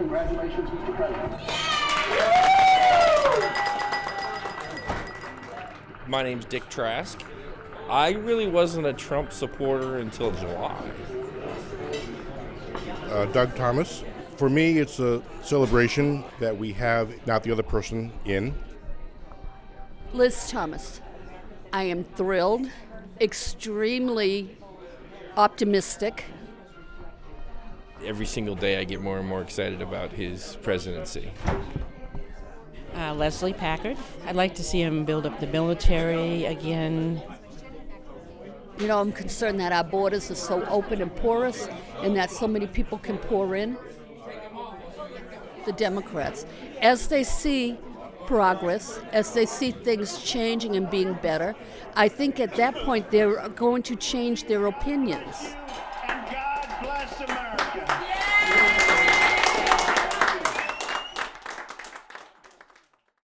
Congratulations, Mr. President. My name's Dick Trask. I really wasn't a Trump supporter until July. Doug Thomas. For me, it's a celebration that we have not the other person in. Liz Thomas. I am thrilled, extremely optimistic. Every single day I get more and more excited about his presidency. Leslie Packard. I'd like to see him build up the military again. You know, I'm concerned that our borders are so open and porous and that so many people can pour in. The Democrats, as they see progress, as they see things changing and being better, I think at that point they're going to change their opinions. And God bless America.